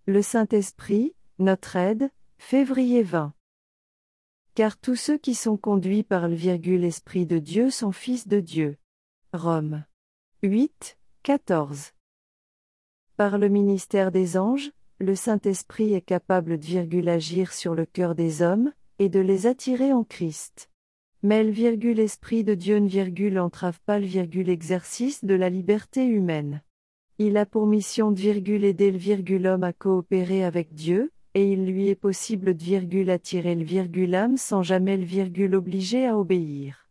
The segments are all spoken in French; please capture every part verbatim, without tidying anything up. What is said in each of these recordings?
Le Saint-Esprit, notre aide, février vingt. Car tous ceux qui sont conduits par le virgule Esprit de Dieu sont fils de Dieu. Romains huit, quatorze. Par le ministère des anges, le Saint-Esprit est capable de virgule agir sur le cœur des hommes, et de les attirer en Christ. Mais le virgule Esprit de Dieu ne virgule entrave pas le virgule exercice de la liberté humaine. Il a pour mission de virgule aider le virgule homme à coopérer avec Dieu, et il lui est possible de virgule attirer le virgule âme sans jamais le virgule obliger à obéir.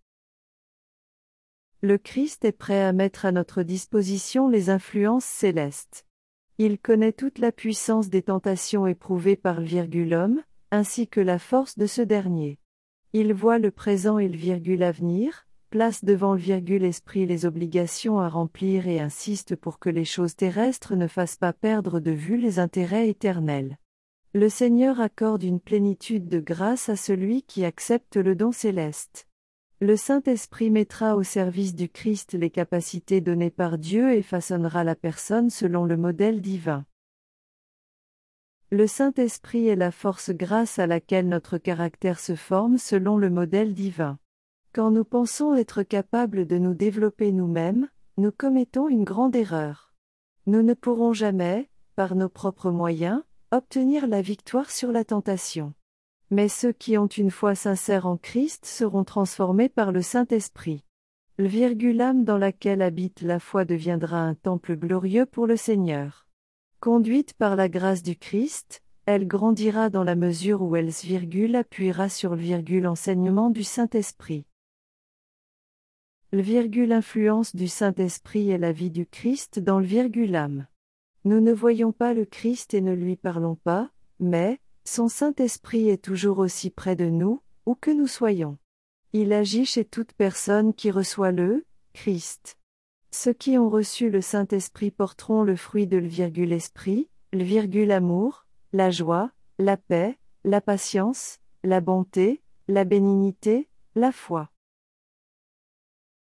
Le Christ est prêt à mettre à notre disposition les influences célestes. Il connaît toute la puissance des tentations éprouvées par le virgule homme, ainsi que la force de ce dernier. Il voit le présent et le virgule avenir, place devant le virgule esprit les obligations à remplir et insiste pour que les choses terrestres ne fassent pas perdre de vue les intérêts éternels. Le Seigneur accorde une plénitude de grâce à celui qui accepte le don céleste. Le Saint-Esprit mettra au service du Christ les capacités données par Dieu et façonnera la personne selon le modèle divin. Le Saint-Esprit est la force grâce à laquelle notre caractère se forme selon le modèle divin. Quand nous pensons être capables de nous développer nous-mêmes, nous commettons une grande erreur. Nous ne pourrons jamais, par nos propres moyens, obtenir la victoire sur la tentation. Mais ceux qui ont une foi sincère en Christ seront transformés par le Saint-Esprit. Le virgule âme dans laquelle habite la foi deviendra un temple glorieux pour le Seigneur. Conduite par la grâce du Christ, elle grandira dans la mesure où elle se virgule appuiera sur le virgule enseignement du Saint-Esprit. Le virgule influence du Saint-Esprit est la vie du Christ dans le virgule âme. Nous ne voyons pas le Christ et ne lui parlons pas, mais, son Saint-Esprit est toujours aussi près de nous, où que nous soyons. Il agit chez toute personne qui reçoit le Christ. Ceux qui ont reçu le Saint-Esprit porteront le fruit de le virgule esprit, le virgule amour, la joie, la paix, la patience, la bonté, la bénignité, la foi.